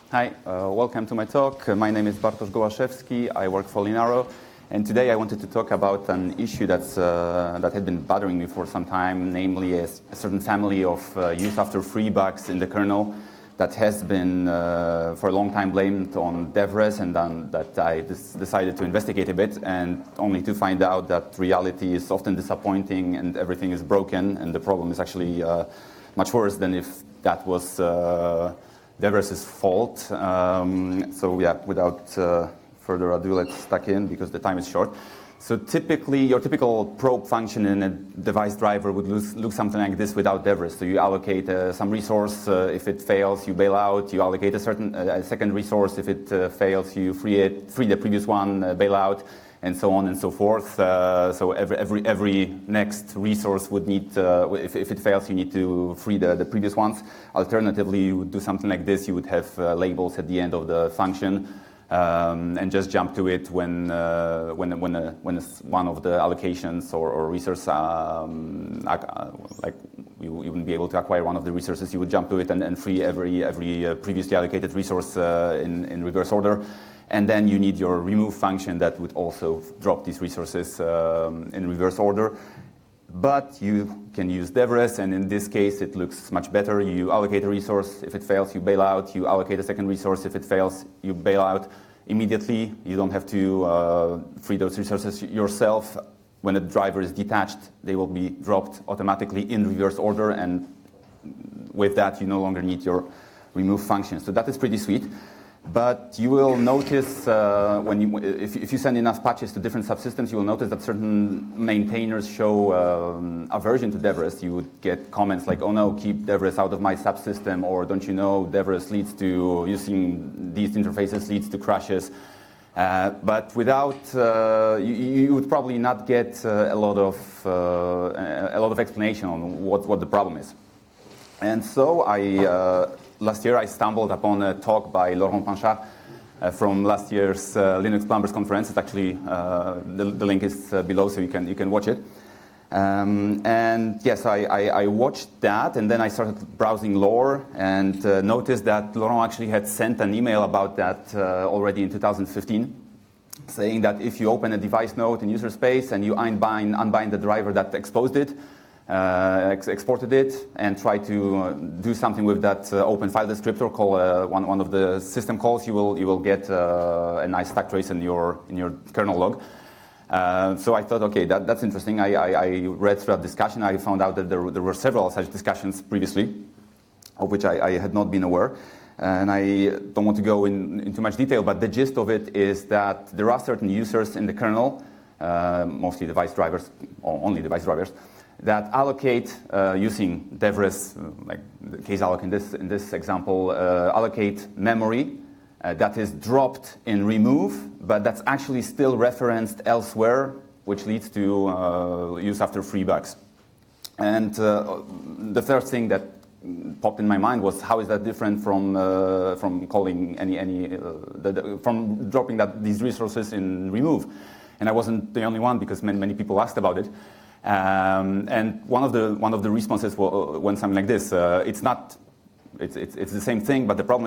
Hi, welcome to my talk. My name is Bartosz Gołaszewski. I work for Linaro, and today I wanted to talk about an issue that had been bothering me for some time, namely a certain family of use after free bugs in the kernel that has been for a long time blamed on Devres, and that I decided to investigate a bit, and only to find out that reality is often disappointing and everything is broken, and the problem is actually much worse than if that was Devres' fault. So yeah, without further ado, let's tuck in because the time is short. So typically, your typical probe function in a device driver would look something like this without Devres. So you allocate some resource. If it fails, you bail out. You allocate a second resource. If it fails, you free the previous one, bail out, and so on and so forth. So every next resource would need, if it fails, you need to free the previous ones. Alternatively, you would do something like this. You would have labels at the end of the function. And just jump to it when it's one of the allocations or resource, like you wouldn't be able to acquire one of the resources, you would jump to it and free every previously allocated resource in reverse order. And then you need your remove function that would also drop these resources in reverse order. But you can use Devres, and in this case, it looks much better. You allocate a resource. If it fails, you bail out. You allocate a second resource. If it fails, you bail out immediately. You don't have to free those resources yourself. When a driver is detached, they will be dropped automatically in reverse order, and with that, you no longer need your remove function. So that is pretty sweet. But you will notice if you send enough patches to different subsystems, you will notice that certain maintainers show aversion to Devres. You would get comments like, "Oh no, keep Devres out of my subsystem," or "Don't you know Devres leads to using these interfaces leads to crashes." But without, you would probably not get a lot of explanation on what the problem is. And so last year I stumbled upon a talk by Laurent Panchat from last year's Linux Plumbers conference. It's actually, the link is below, so you can watch it. And yes, I watched that, and then I started browsing lore and noticed that Laurent actually had sent an email about that already in 2015, saying that if you open a device node in user space and you unbind the driver that exposed it, exported it, and try to do something with that open file descriptor, call one of the system calls, you will get a nice stack trace in your kernel log. So I thought, okay, that's interesting. I read through that discussion. I found out that there were several such discussions previously, of which I had not been aware. And I don't want to go in too much detail, but the gist of it is that there are certain users in the kernel, mostly device drivers, or only device drivers, that allocate using Devres, like the case alloc in this example, allocate memory that is dropped in remove, but that's actually still referenced elsewhere, which leads to use after free bugs. And the first thing that popped in my mind was, how is that different from calling from dropping these resources in remove? And I wasn't the only one, because many people asked about it. And one of the responses went something like this: it's the same thing, but the problem